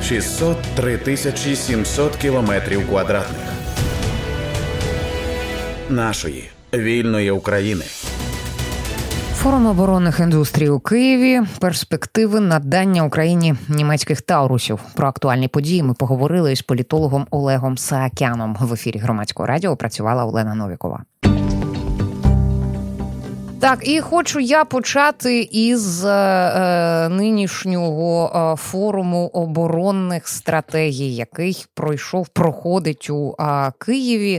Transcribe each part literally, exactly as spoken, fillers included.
шістсот три тисячі сімсот кілометрів квадратних нашої вільної України. Форум оборонних індустрій у Києві. Перспективи надання Україні німецьких таурусів. Про актуальні події ми поговорили із політологом Олегом Саакяном. В ефірі Громадського радіо працювала Олена Новікова. Так, і хочу я почати із е, нинішнього е, форуму оборонних стратегій, який пройшов, проходить у е, Києві.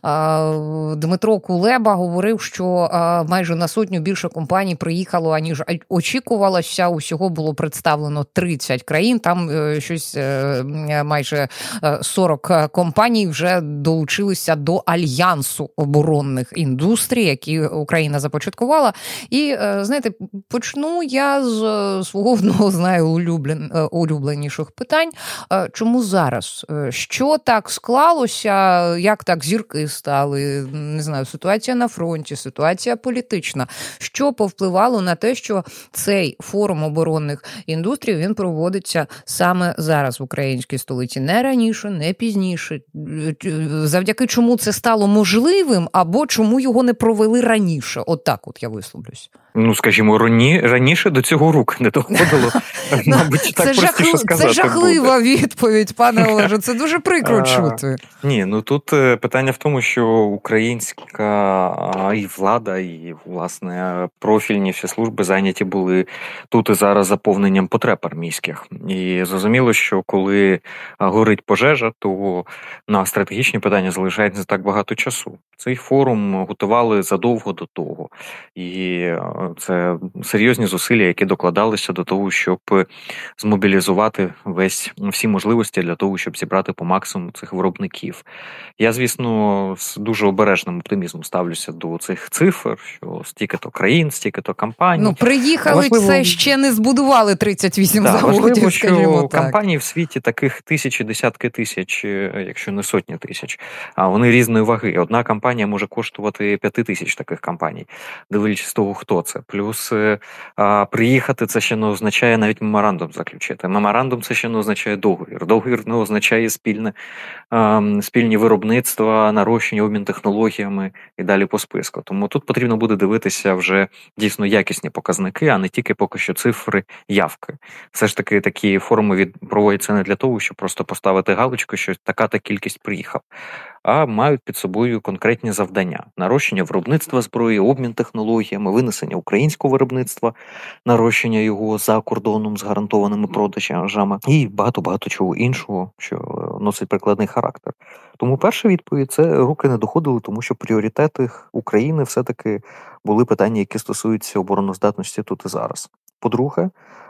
Е, Дмитро Кулеба говорив, що е, майже на сотню більше компаній приїхало, аніж очікувалося. Усього було представлено тридцять країн, там е, щось е, майже сорок компаній вже долучилися до Альянсу оборонних індустрій, які Україна започаткувала. І, знаєте, почну я з свого одного з найулюбленіших питань. Чому зараз? Що так склалося? Як так зірки стали? Не знаю, ситуація на фронті, ситуація політична. Що повпливало на те, що цей форум оборонних індустрій, він проводиться саме зараз в українській столиці? Не раніше, не пізніше. Завдяки чому це стало можливим, або чому його не провели раніше? От так от я висловлюсь. Ну, скажімо, рані, раніше до цього рук не доходило. Мабуть, так простіше сказати. Це жахлива відповідь, пане Олеже. Це дуже прикро чути. Ні, ну тут питання в тому, що українська і влада, і, власне, профільні всі служби зайняті були тут і зараз заповненням потреб армійських. І зрозуміло, що коли горить пожежа, то на стратегічні питання залишається не так багато часу. Цей форум готували задовго до того. І це серйозні зусилля, які докладалися до того, щоб змобілізувати весь всі можливості для того, щоб зібрати по максимуму цих виробників. Я, звісно, з дуже обережним оптимізмом ставлюся до цих цифр, що стільки-то країн, стільки-то компаній. Ну, приїхали, важливо... це ще не збудували тридцять вісім да, заводів, важливо, скажімо що так. компаній в світі таких тисячі, десятки тисяч, якщо не сотні тисяч, а вони різної ваги. Одна компанія може коштувати п'яти тисяч таких компаній, дивлячись з того, хто це. Плюс а, приїхати це ще не означає навіть меморандум заключити. Меморандум це ще не означає договір. Договір не означає спільне, а, спільні виробництва, нарощення, обмін технологіями і далі по списку. Тому тут потрібно буде дивитися вже дійсно якісні показники, а не тільки поки що цифри, явки. Все ж таки такі форуми від... проводяться не для того, щоб просто поставити галочку, що така-та кількість приїхав, а мають під собою конкретні завдання. Нарощення виробництва зброї, обмін технологіями, винесення українського виробництва, нарощення його за кордоном з гарантованими продажами і багато-багато чого іншого, що носить прикладний характер. Тому перша відповідь – це руки не доходили, тому що пріоритети України все-таки були питання, які стосуються обороноздатності тут і зараз. По-друге,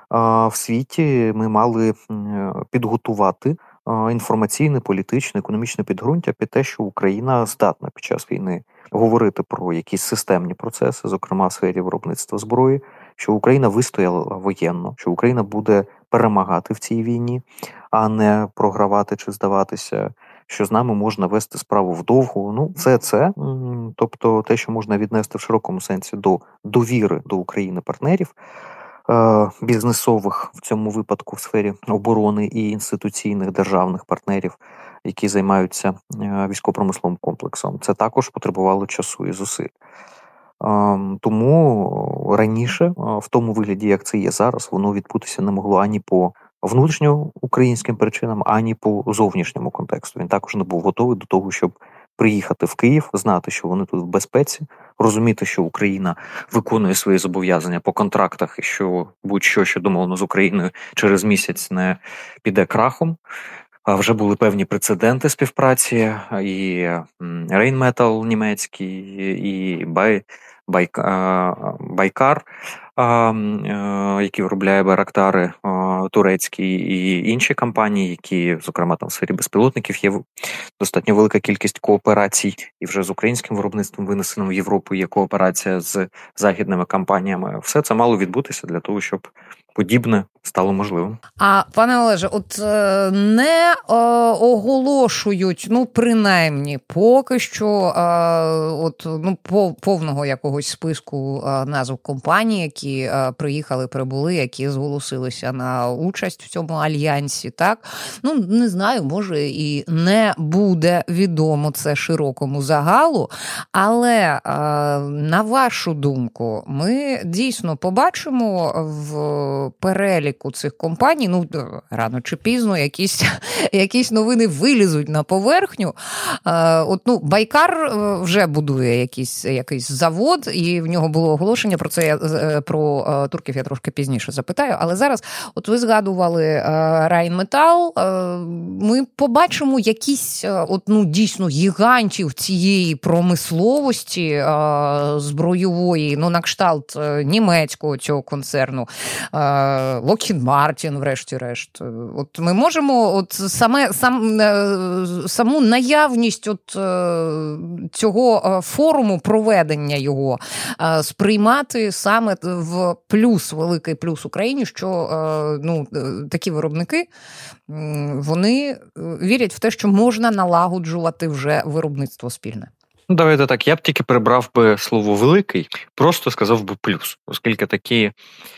в світі ми мали підготувати інформаційне, політичне, економічне підґрунтя під те, що Україна здатна під час війни говорити про якісь системні процеси, зокрема в сфері виробництва зброї, що Україна вистояла воєнно, що Україна буде перемагати в цій війні, а не програвати чи здаватися, що з нами можна вести справу вдовгу. Ну, це це, тобто те, що можна віднести в широкому сенсі до довіри до України партнерів, бізнесових в цьому випадку в сфері оборони і інституційних державних партнерів, які займаються військово-промисловим комплексом. Це також потребувало часу і зусиль. Тому раніше, в тому вигляді, як це є зараз, воно відбутися не могло ані по внутрішньоукраїнським причинам, ані по зовнішньому контексту. Він також не був готовий до того, щоб приїхати в Київ, знати, що вони тут в безпеці, розуміти, що Україна виконує свої зобов'язання по контрактах і що будь-що, що домовлено з Україною, через місяць не піде крахом. Вже були певні прецеденти співпраці, і Рейнметал німецький, і Бай, Бай, Байкар, який виробляє байрактари турецькі, і інші компанії, які, зокрема, там в сфері безпілотників є достатньо велика кількість кооперацій, і вже з українським виробництвом, винесеним в Європу, є кооперація з західними компаніями. Все це мало відбутися для того, щоб подібне стало можливим. А, пане Олеже, от не е, оголошують, ну, принаймні, поки що, е, от, ну, повного якогось списку е, назв компаній, які е, приїхали, прибули, які зголосилися на участь в цьому альянсі, так? Ну, не знаю, може і не буде відомо це широкому загалу, але, е, на вашу думку, ми дійсно побачимо в переліку цих компаній, ну, рано чи пізно, якісь, якісь новини вилізуть на поверхню. От, ну, Байкар вже будує якийсь, якийсь завод, і в нього було оголошення про це, про турків я трошки пізніше запитаю, але зараз, от ви згадували Райнметал, ми побачимо якісь, от, ну, дійсно гігантів цієї промисловості збройової, ну, на кшталт німецького цього концерну, Lockheed Martin, врешті-решт. От ми можемо от саме, сам, саму наявність от цього форуму, проведення його, сприймати саме в плюс, великий плюс Україні, що, ну, такі виробники, вони вірять в те, що можна налагоджувати вже виробництво спільне. Ну, давайте так, я б тільки прибрав би слово «великий», просто сказав би «плюс», оскільки такі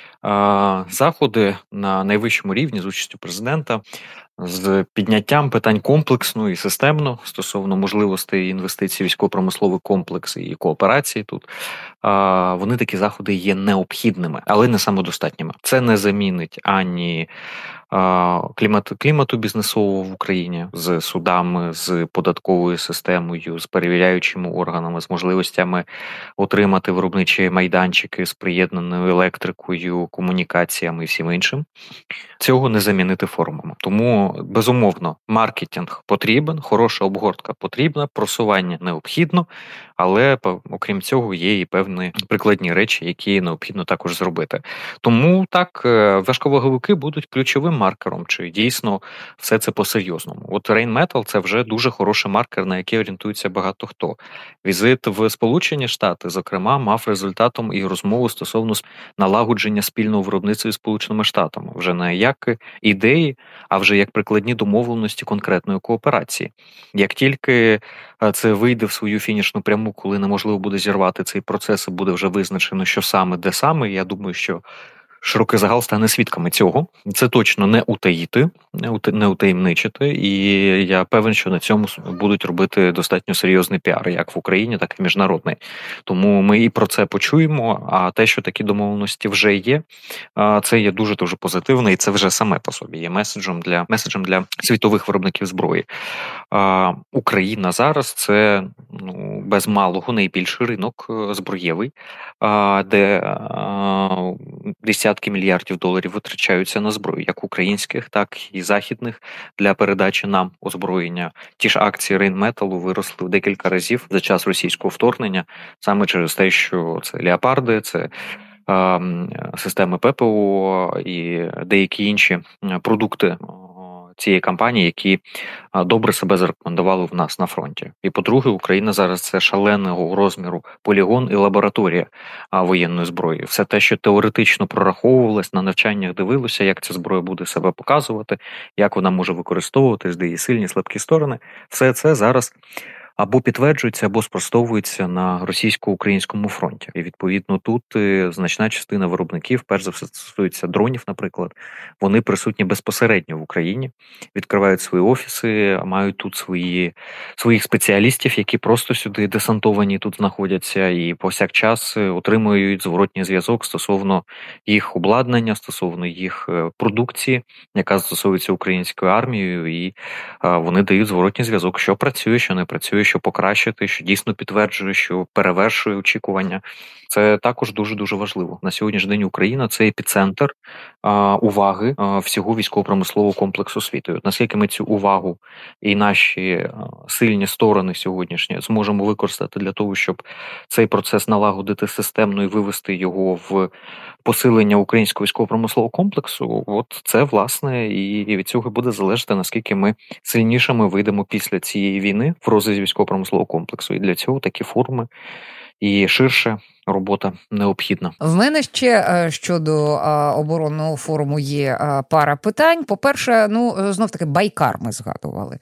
заходи на найвищому рівні з участю президента, з підняттям питань комплексно і системно стосовно можливостей інвестицій в військово-промисловий комплекс і кооперації тут, вони такі заходи є необхідними, але не самодостатніми. Це не замінить ані клімату, клімату бізнесового в Україні з судами, з податковою системою, з перевіряючими органами, з можливостями отримати виробничі майданчики з приєднаною електрикою, комунікаціями і всім іншим. Цього не замінити форумами. Тому, безумовно, маркетинг потрібен, хороша обгортка потрібна, просування необхідно, але, окрім цього, є і певні прикладні речі, які необхідно також зробити. Тому, так, важковаговики будуть ключовим маркером, чи дійсно все це по-серйозному. От Rheinmetall – це вже дуже хороший маркер, на який орієнтується багато хто. Візит в Сполучені Штати, зокрема, мав результатом і розмову стосовно налагодження спільного виробництва із Сполученими Штатами. Вже не як ідеї, а вже як прикладні домовленості конкретної кооперації. Як тільки це вийде в свою фінішну пряму, коли неможливо буде зірвати цей процес і буде вже визначено, що саме, де саме, я думаю, що широкий загал стане свідками цього. Це точно не утаїти, не утаємничити, і я певен, що на цьому будуть робити достатньо серйозний піар, як в Україні, так і міжнародний. Тому ми і про це почуємо, а те, що такі домовленості вже є, це є дуже-дуже позитивно, і це вже саме по собі є меседжем для, меседжем для світових виробників зброї. Україна зараз – це, ну, без малого найбільший ринок зброєвий, де десятки мільярдів доларів витрачаються на зброю, як українських, так і західних, для передачі нам озброєння. Ті ж акції Rheinmetall виросли в декілька разів за час російського вторгнення, саме через те, що це леопарди, це е, системи ППО і деякі інші продукти цієї кампанії, які добре себе зарекомендували в нас на фронті. І, по-друге, Україна зараз – це шаленого розміру полігон і лабораторія воєнної зброї. Все те, що теоретично прораховувалось, на навчаннях дивилося, як ця зброя буде себе показувати, як вона може використовуватись, де її сильні, слабкі сторони. Все це зараз або підтверджується, або спростовується на російсько-українському фронті. І, відповідно, тут значна частина виробників, перш за все стосується дронів, наприклад, вони присутні безпосередньо в Україні, відкривають свої офіси, мають тут свої, своїх спеціалістів, які просто сюди десантовані тут знаходяться, і повсякчас отримують зворотній зв'язок стосовно їх обладнання, стосовно їх продукції, яка стосується українською армією, і вони дають зворотній зв'язок, що працює, що не працює, що покращити, що дійсно підтверджує, що перевершує очікування. Це також дуже-дуже важливо. На сьогоднішній день Україна – це епіцентр а, уваги а, всього військово-промислового комплексу світу. От наскільки ми цю увагу і наші а, сильні сторони сьогоднішні зможемо використати для того, щоб цей процес налагодити системно і вивести його в посилення українського військово-промислового комплексу, от це, власне, і від цього буде залежати, наскільки ми сильнішими вийдемо після цієї війни в розрізі військово-промислового комплексу. І для цього такі форуми і ширше робота необхідна. В мене ще щодо оборонного форуму є пара питань. По-перше, ну, знов-таки, Байкар ми згадували.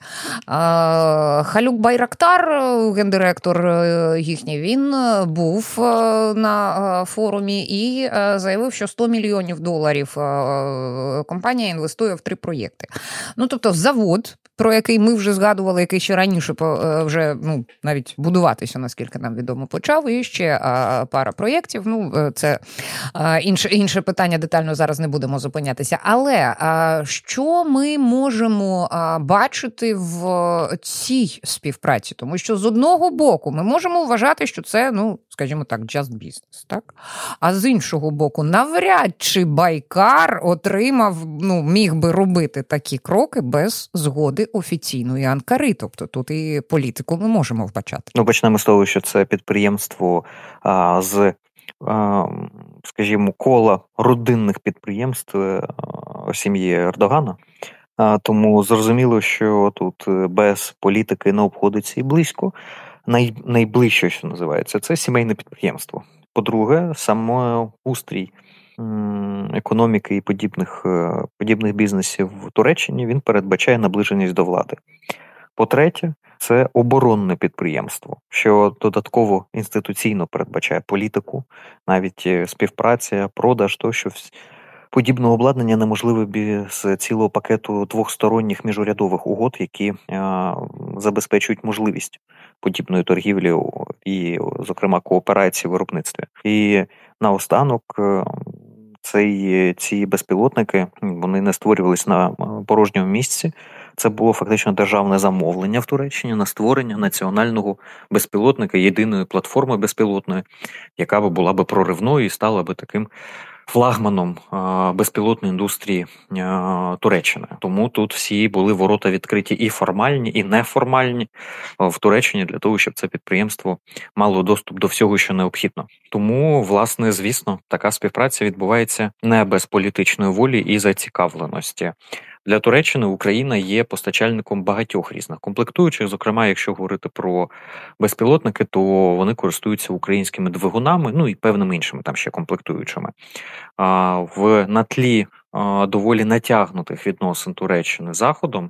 Халюк Байрактар, гендиректор їхній, він був на форумі і заявив, що сто мільйонів доларів компанія інвестує в три проєкти. Ну, тобто, завод, про який ми вже згадували, який ще раніше вже, ну, навіть будуватися, наскільки нам відомо, почав, і ще пара проєктів. Ну, це інше, інше питання, детально зараз не будемо зупинятися. Але що ми можемо бачити в цій співпраці? Тому що з одного боку ми можемо вважати, що це, ну, скажімо так, just business, так? А з іншого боку, навряд чи Байкар отримав, ну, міг би робити такі кроки без згоди офіційної Анкари. Тобто тут і політику ми можемо вбачати. Ну, почнемо з того, що це підприємство а, з, а, скажімо, кола родинних підприємств а, сім'ї Ердогана. А, тому зрозуміло, що тут без політики не обходиться і близько. Най, найближче, що називається, це сімейне підприємство. По-друге, саме устрій економіки і подібних, подібних бізнесів в Туреччині, він передбачає наближеність до влади. По-третє, це оборонне підприємство, що додатково інституційно передбачає політику, навіть співпраця, продаж, тощо. Подібного обладнання неможливе без цілого пакету двохсторонніх міжурядових угод, які а, забезпечують можливість подібної торгівлі і, зокрема, кооперації в виробництві. І наостанок цей, ці безпілотники, вони не створювалися на порожньому місці. Це було фактично державне замовлення в Туреччині на створення національного безпілотника, єдиної платформи безпілотної, яка би була би проривною і стала би таким флагманом безпілотної індустрії Туреччини. Тому тут всі були ворота відкриті і формальні, і неформальні в Туреччині для того, щоб це підприємство мало доступ до всього, що необхідно. Тому, власне, звісно, така співпраця відбувається не без політичної волі і зацікавленості. Для Туреччини Україна є постачальником багатьох різних комплектуючих. Зокрема, якщо говорити про безпілотники, то вони користуються українськими двигунами, ну і певними іншими там ще комплектуючими. А, в на тлі а, доволі натягнутих відносин Туреччини з Заходом,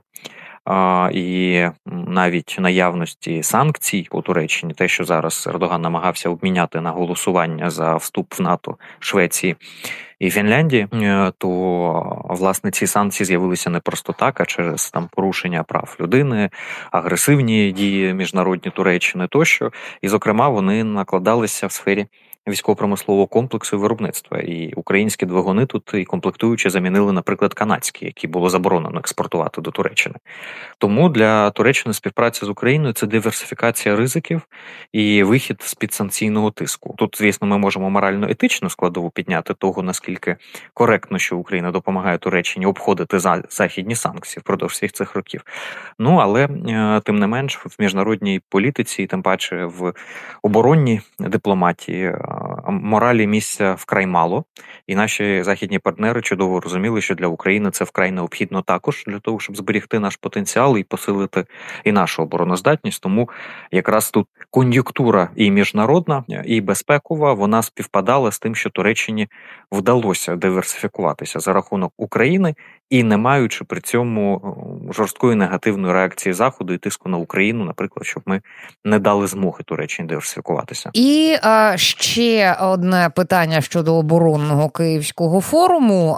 а, і навіть наявності санкцій у Туреччині, те, що зараз Ердоган намагався обміняти на голосування за вступ в НАТО Швеції і Фінляндії, то, власне, ці санкції з'явилися не просто так, а через там порушення прав людини, агресивні дії міжнародні Туреччини тощо. І, зокрема, вони накладалися в сфері військово-промислового комплексу і виробництва. І українські двигуни тут і комплектуючі замінили, наприклад, канадські, які було заборонено експортувати до Туреччини. Тому для Туреччини співпраця з Україною – це диверсифікація ризиків і вихід з підсанкційного тиску. Тут, звісно, ми можемо морально-етичну складову підняти того, наскільки коректно, що Україна допомагає Туреччині обходити західні санкції впродовж всіх цих років. Ну, але, тим не менш, в міжнародній політиці, і тим паче в оборонній дипломатії, моралі місця вкрай мало, і наші західні партнери чудово розуміли, що для України це вкрай необхідно також для того, щоб зберегти наш потенціал і посилити і нашу обороноздатність. Тому якраз тут кон'юнктура і міжнародна, і безпекова, вона співпадала з тим, що Туреччині вдалося диверсифікуватися за рахунок України і не маючи при цьому жорсткої негативної реакції Заходу і тиску на Україну, наприклад, щоб ми не дали змоги Туреччині диверсифікуватися. І а, ще одне питання щодо оборонного Київського форуму.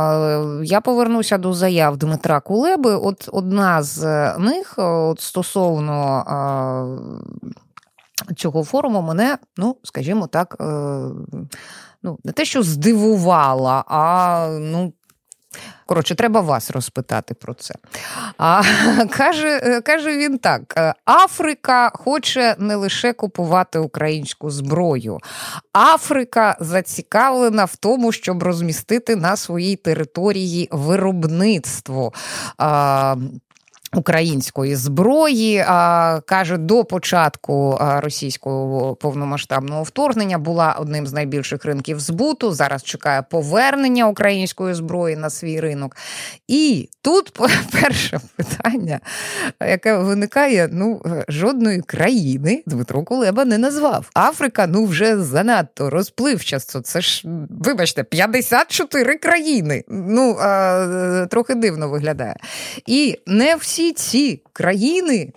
А, я повернуся до заяв Дмитра Кулеби. От одна з них, от стосовно а, цього форуму, мене, ну, скажімо так, е, ну, не те, що здивувала, а, ну, коротше, треба вас розпитати про це. А, каже, каже він так: Африка хоче не лише купувати українську зброю. Африка зацікавлена в тому, щоб розмістити на своїй території виробництво. А, української зброї. А, каже, до початку а, російського повномасштабного вторгнення була одним з найбільших ринків збуту. Зараз чекає повернення української зброї на свій ринок. І тут перше питання, яке виникає, ну, жодної країни Дмитро Кулеба не назвав. Африка, ну, вже занадто розпливчасто. Це ж, вибачте, п'ятдесят чотири країни. Ну, а, трохи дивно виглядає. І не всі всі ці країни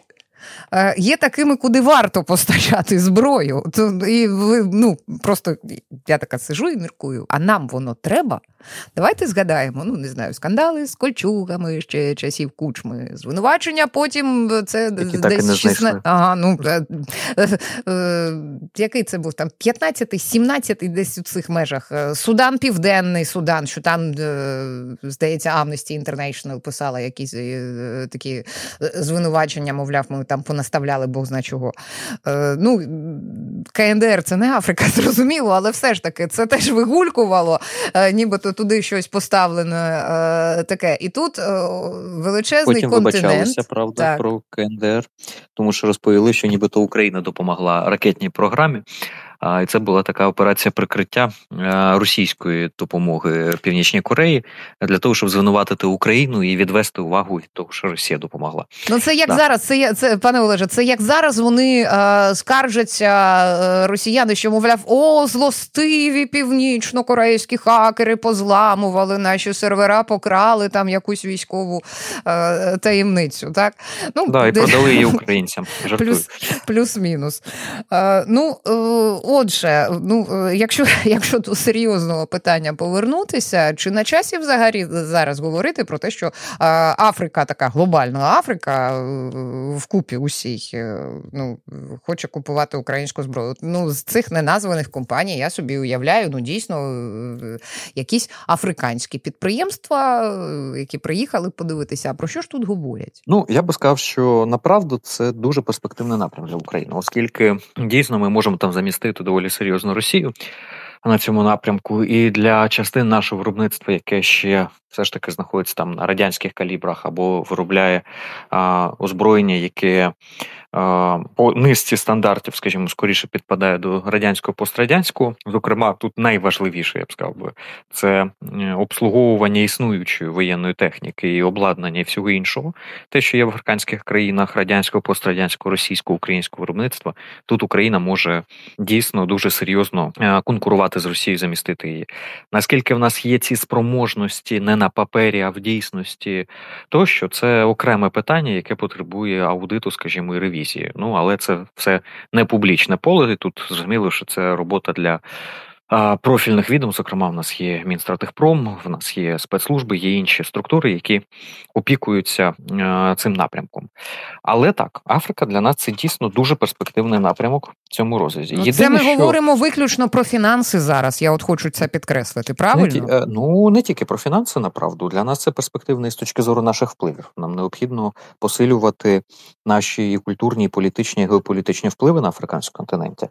є такими, куди варто постачати зброю. І ви, ну, просто я така сижу і міркую, а нам воно треба? Давайте згадаємо, ну, не знаю, скандали з кольчугами ще часів Кучми, звинувачення, потім це Які десь шістнадцять... Ага, ну, е, е, е, який це був, там, п'ятнадцятий, сімнадцятий десь у цих межах. Судан, Південний Судан, що там, е, здається, Amnesty International писала якісь е, такі звинувачення, мовляв, ми там понаставляли Бог зна чого. Е, ну, КНДР – це не Африка, зрозуміло, але все ж таки це теж вигулькувало, е, нібито туди щось поставлено е, таке. І тут е, величезний Потім континент. Потім вибачалися, правда, так. про КНДР, тому що розповіли, що нібито Україна допомогла ракетній програмі. І це була така операція прикриття російської допомоги Північній Кореї для того, щоб звинуватити Україну і відвести увагу від того, що Росія допомогла. Ну це як так. зараз, це, це пане Олеже, це як зараз вони е, скаржаться, е, росіяни, що, мовляв, о, злостиві північно-корейські хакери позламували наші сервера, покрали там якусь військову е, таємницю, так? Ну, да, і продали її українцям. Плюс, плюс-мінус. Е, ну, е, Отже, ну, якщо, якщо до серйозного питання повернутися, чи на часі взагалі зараз говорити про те, що Африка, така глобальна Африка, вкупі усій, ну, хоче купувати українську зброю? Ну, з цих неназваних компаній я собі уявляю, ну, дійсно, якісь африканські підприємства, які приїхали подивитися. А про що ж тут говорять? Ну, я би сказав, що направду це дуже перспективний напрям для України, оскільки дійсно ми можемо там замістити доволі серйозну Росію на цьому напрямку, і для частин нашого виробництва, яке ще все ж таки знаходиться там на радянських калібрах або виробляє а, озброєння, яке а, по низці стандартів, скажімо, скоріше підпадає до радянського, пострадянського. Зокрема, тут найважливіше, я б сказав би, це обслуговування існуючої воєнної техніки і обладнання і всього іншого. Те, що є в африканських країнах радянського, пострадянського, російського, українського виробництва, тут Україна може дійсно дуже серйозно конкурувати з Росією, замістити її. Наскільки в нас є ці спроможності не на папері, а в дійсності, тощо, це окреме питання, яке потребує аудиту, скажімо, і ревізії. Ну, але це все не публічне поле, і тут зрозуміло, що це робота для профільних відомств. Зокрема, в нас є Мінстратегпром, в нас є спецслужби, є інші структури, які опікуються цим напрямком. Але так, Африка для нас це дійсно дуже перспективний напрямок в цьому розрізі. Ну, це ми що... говоримо виключно про фінанси зараз, я от хочу це підкреслити, правильно? Не, ну, не тільки про фінанси, направду. Для нас це перспективно з точки зору наших впливів. Нам необхідно посилювати наші і культурні, і політичні, і геополітичні впливи на африканському континенті.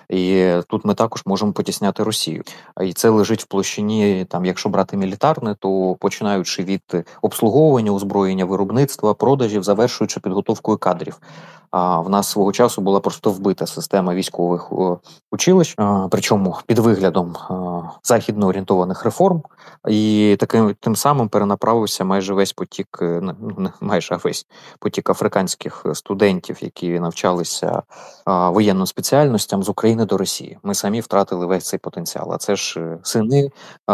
І тут ми також можемо потісняти Росію. І це лежить в площині, там, якщо брати мілітарне, то починаючи від обслуговування, озброєння, виробництва, продажів, завершуючи підготовкою кадрів. А в нас свого часу була просто вбита система військових училищ, причому під виглядом західно орієнтованих реформ, і таким тим самим перенаправився майже весь потік, не майже весь потік африканських студентів, які навчалися воєнним спеціальностям з України до Росії. Ми самі втратили весь цей потенціал. А це ж сини,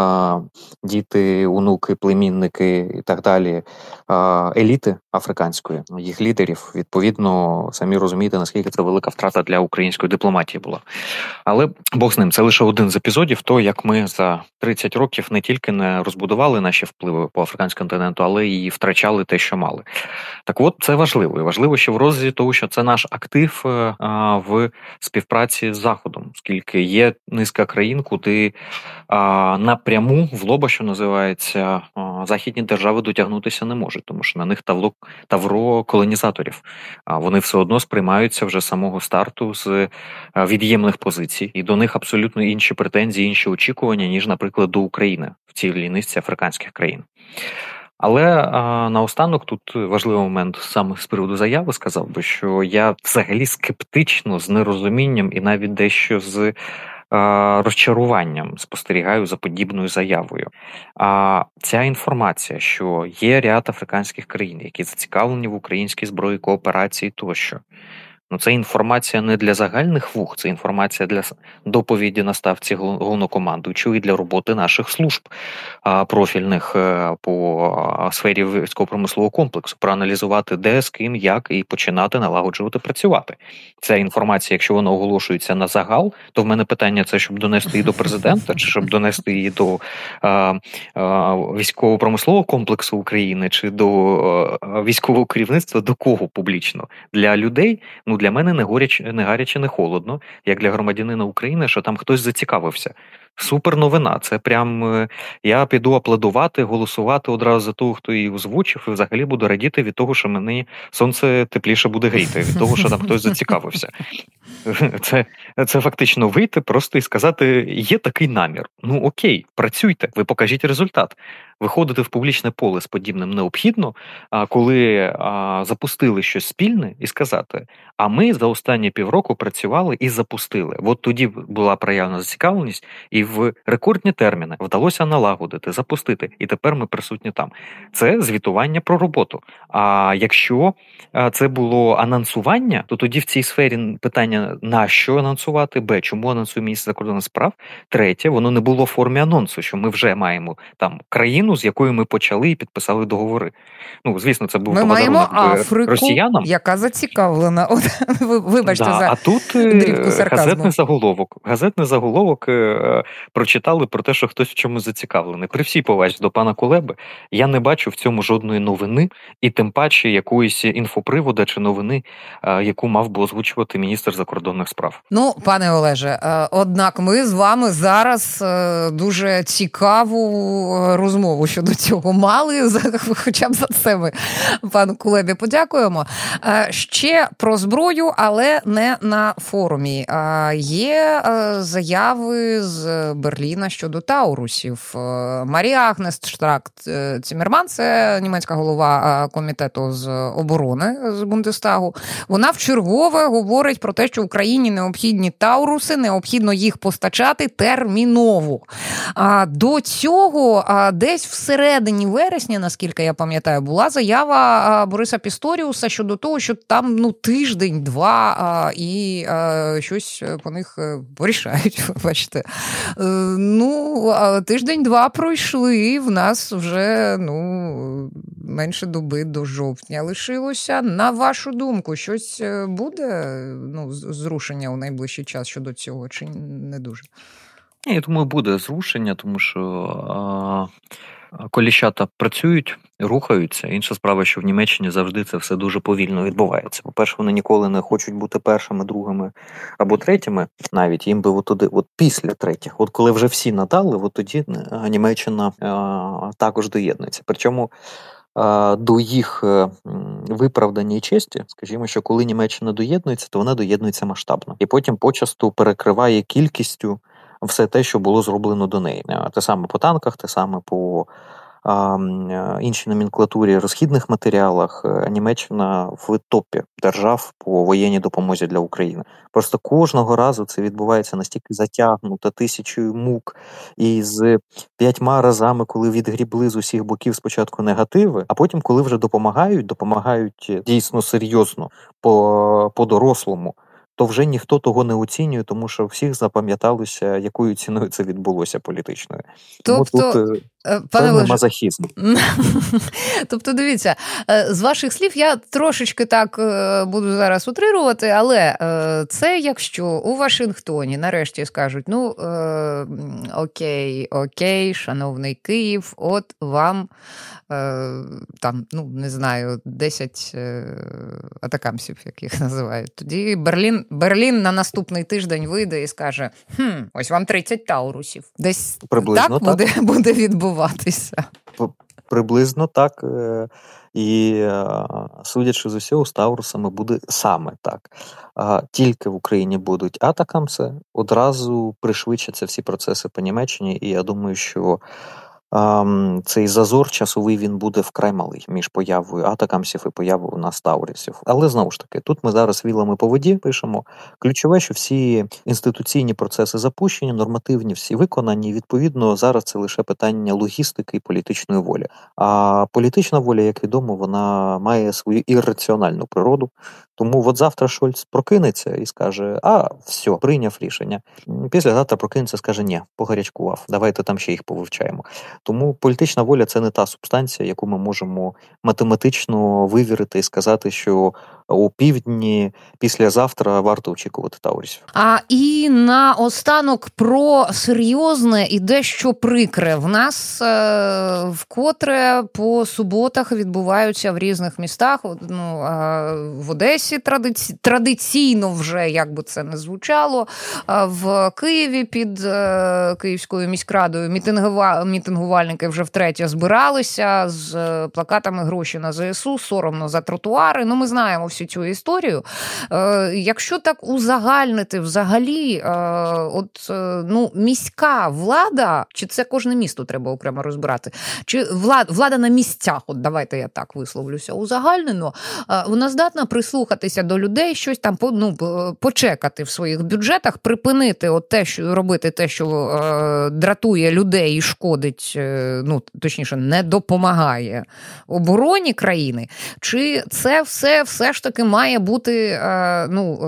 діти, онуки, племінники і так далі, еліти африканської, їх лідерів. Відповідно, самі розумієте, наскільки це велика втрата для української дипломатії була. Але Бог з ним, це лише один з епізодів того, як ми за тридцять років не тільки не розбудували наші впливи по африканському континенту, але і втрачали те, що мали. Так от, це важливо. І важливо ще в розрізі того, що це наш актив а, в співпраці з Заходом, оскільки є низка країн, куди а, напряму, в лоба, що називається, а, західні держави дотягнутися не можуть, тому що на них тавро, тавро колонізаторів. А вони все одно сприймаються вже з самого старту з від'ємних позицій, і до них абсолютно інші претензії, інші очікування, ніж, наприклад, до України в цій низці африканських країн. Але а, наостанок тут важливий момент саме з приводу заяви сказав би, що я взагалі скептично, з нерозумінням і навіть дещо з а, розчаруванням спостерігаю за подібною заявою. А ця інформація, що є ряд африканських країн, які зацікавлені в українській зброї, кооперації тощо, ну, це інформація не для загальних вух, це інформація для доповіді на ставці головнокомандуючого і для роботи наших служб а, профільних а, по сфері військово-промислового комплексу, проаналізувати де, з ким, як і починати налагоджувати працювати. Ця інформація, якщо вона оголошується на загал, то в мене питання це, щоб донести її до президента, чи щоб донести її до а, а, військово-промислового комплексу України, чи до а, військового керівництва, до кого публічно? Для людей, ну, для мене не горяче, не гаряче, не холодно, як для громадянина України, що там хтось зацікавився. Супер новина. Це прям я піду аплодувати, голосувати одразу за того, хто її озвучив, і взагалі буду радіти від того, що мені сонце тепліше буде гріти, від того, що там хтось зацікавився. Це, це фактично вийти просто і сказати, є такий намір. Ну окей, працюйте, ви покажіть результат. Виходити в публічне поле з подібним необхідно, коли запустили щось спільне, і сказати, а ми за останні півроку працювали і запустили. От тоді була проявлена зацікавленість, і в рекордні терміни вдалося налагодити, запустити, і тепер ми присутні там. Це звітування про роботу. А якщо це було анонсування, то тоді в цій сфері питання, на що анонсувати, б, чому анонсує міністр закордонних справ, третє, воно не було в формі анонсу, що ми вже маємо там країну, з якою ми почали і підписали договори. Ну, звісно, це був ми маємо Африку, росіянам, яка зацікавлена. От, вибачте да, за а тут дрібку сарказму. газетний заголовок. Газетний заголовок е, прочитали про те, що хтось в чомусь зацікавлений. При всій повазі до пана Кулеби, я не бачу в цьому жодної новини, і тим паче якоїсь інфоприводу чи новини, е, яку мав би озвучувати міністр закордонних справ. Ну, пане Олеже, е, однак ми з вами зараз е, дуже цікаву розмову щодо цього мали, хоча б за це ми пану Кулебі подякуємо. Е, ще про зброю, але не на форумі. Е, є е, заяви з Берліна щодо таурусів. Е, Марія Агнес Штрак-Ціммерман, це німецька голова комітету з оборони з Бундестагу, вона вчергове говорить про те, що Україні необхідні тауруси, необхідно їх постачати терміново. А до цього десь всередині вересня, наскільки я пам'ятаю, була заява Бориса Пісторіуса щодо того, що там ну тиждень-два і щось по них порішають, бачите. Ну, тиждень-два пройшли, в нас вже, ну, менше доби до жовтня лишилося. На вашу думку, щось буде, ну, зрушення у найближчий час щодо цього, чи не дуже? Я думаю, буде зрушення, тому що а, коліщата працюють, рухаються. Інша справа, що в Німеччині завжди це все дуже повільно відбувається. По-перше, вони ніколи не хочуть бути першими, другими або третіми. Навіть їм би от туди, от після третіх. От коли вже всі надали, от тоді Німеччина а, також доєднується. Причому а, до їх виправдання і честі, скажімо, що коли Німеччина доєднується, то вона доєднується масштабно. І потім почасту перекриває кількістю все те, що було зроблено до неї. Те саме по танках, те саме по а, іншій номенклатурі, розхідних матеріалах. Німеччина в топі держав по воєнній допомозі для України. Просто кожного разу це відбувається настільки затягнуто, тисячою мук, і з п'ятьма разами, коли відгрібли з усіх боків спочатку негативи, а потім, коли вже допомагають, допомагають дійсно серйозно, по, по-дорослому, то вже ніхто того не оцінює, тому що всіх запам'яталося, якою ціною це відбулося політичною. Тобто, тому тут певний Олеж... мазохізм. Тобто, дивіться, з ваших слів я трошечки так буду зараз утрирувати, але це якщо у Вашингтоні нарешті скажуть, ну, окей, окей, шановний Київ, от вам там, ну, не знаю, десять атакамсів, яких називають. Тоді Берлін, Берлін на наступний тиждень вийде і скаже, хм, ось вам тридцять таурусів. Десь приблизно так, так. Буде, буде відбуватися. Приблизно так. І, судячи з усього, з таурусами буде саме так. Тільки в Україні будуть атакамси, одразу пришвидшаться всі процеси по Німеччині, і я думаю, що цей зазор часовий він буде вкрай малий між появою атакамсів і появою у нас таурісів. Але знову ж таки, тут ми зараз вілами по воді пишемо. Ключове, що всі інституційні процеси запущені, нормативні всі виконані. Відповідно, зараз це лише питання логістики і політичної волі. А політична воля, як відомо, вона має свою ірраціональну природу. Тому от завтра Шольц прокинеться і скаже, а, все, прийняв рішення. Післязавтра прокинеться і скаже, ні, погарячкував, давайте там ще їх повивчаємо. Тому політична воля – це не та субстанція, яку ми можемо математично вивірити і сказати, що у півдні післязавтра варто очікувати таурісів. А і наостанок про серйозне і дещо прикре. В нас е, вкотре по суботах відбуваються в різних містах. Ну, е, в Одесі традиці, традиційно вже, як би це не звучало, е, в Києві під е, Київською міськрадою мітингува, мітингувальники вже втретє збиралися з е, плакатами «Гроші на ЗСУ», «Соромно за тротуари». Ну, ми знаємо всю цю історію. Е, якщо так узагальнити взагалі, е, от, е, ну, міська влада, чи це кожне місто треба окремо розбирати, чи влада, влада на місцях, от давайте я так висловлюся, узагальнено, е, вона здатна прислухатися до людей, щось там, ну, почекати в своїх бюджетах, припинити от те, що робити те, що е, дратує людей і шкодить, е, ну, точніше, не допомагає обороні країни, чи це все все ж таки має бути, ну,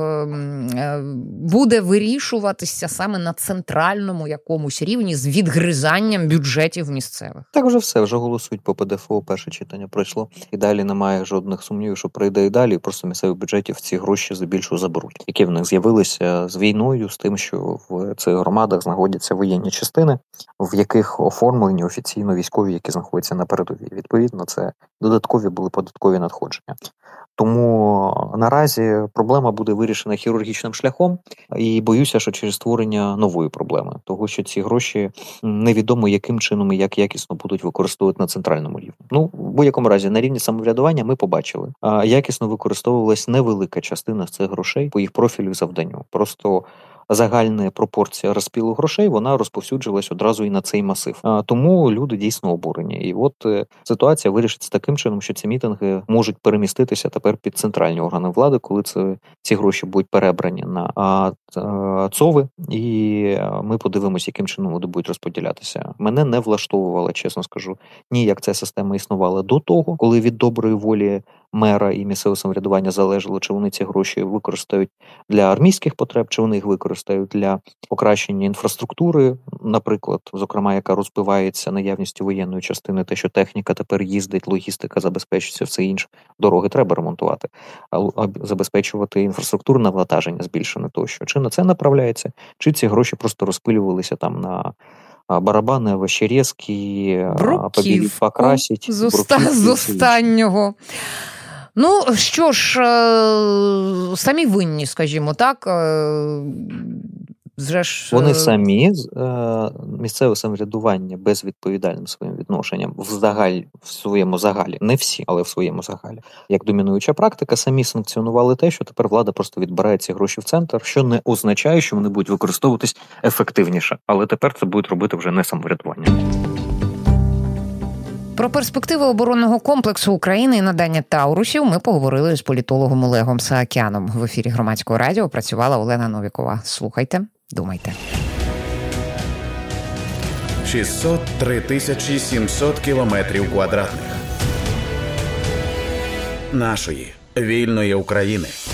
буде вирішуватися саме на центральному якомусь рівні з відгризанням бюджетів місцевих? Так вже все, вже голосують по ПДФО, перше читання пройшло. І далі немає жодних сумнівів, що пройде і далі, і просто місцевих бюджетів ці гроші здебільшого заберуть, які в них з'явилися з війною, з тим, що в цих громадах знаходяться воєнні частини, в яких оформлені офіційно військові, які знаходяться на передовій. Відповідно, це додаткові були податкові надходження. Тому наразі проблема буде вирішена хірургічним шляхом, і боюся, що через створення нової проблеми, того, що ці гроші невідомо яким чином і як якісно будуть використовувати на центральному рівні. Ну, в будь-якому разі, на рівні самоврядування ми побачили, а якісно використовувалась невелика частина з цих грошей по їх профілю і завданню. Просто загальна пропорція розпілу грошей, вона розповсюджилась одразу і на цей масив. А, тому люди дійсно обурені. І от е, ситуація вирішиться таким чином, що ці мітинги можуть переміститися тепер під центральні органи влади, коли це, ці гроші будуть перебрані на а, а, ЦОВи, і ми подивимося, яким чином вони будуть розподілятися. Мене не влаштовувала, чесно скажу, ні, як ця система існувала до того, коли від доброї волі мера і місцевого самоврядування залежало, чи вони ці гроші використають для армійських потреб, чи вони їх використають для покращення інфраструктури, наприклад, зокрема, яка розбивається наявністю воєнної частини, те, що техніка тепер їздить, логістика забезпечується, все інше. Дороги треба ремонтувати, а забезпечувати інфраструктурне навантаження збільшене тощо. Чи на це направляється, чи ці гроші просто розпилювалися там на барабани, овощерезки, побіліть, покрасить. З, оста... з останнього. Ну, що ж, самі винні, скажімо так. Вже ж... Вони самі, місцеве самоврядування безвідповідальним своїм відношенням в загаль, в своєму загалі, не всі, але в своєму загалі, як домінуюча практика, самі санкціонували те, що тепер влада просто відбирає ці гроші в центр, що не означає, що вони будуть використовуватись ефективніше. Але тепер це будуть робити вже не самоврядування. Про перспективи оборонного комплексу України і надання таурусів ми поговорили з політологом Олегом Саакяном. В ефірі Громадського радіо працювала Олена Новікова. Слухайте, думайте. шістсот три тисячі сімсот кілометрів квадратних нашої вільної України.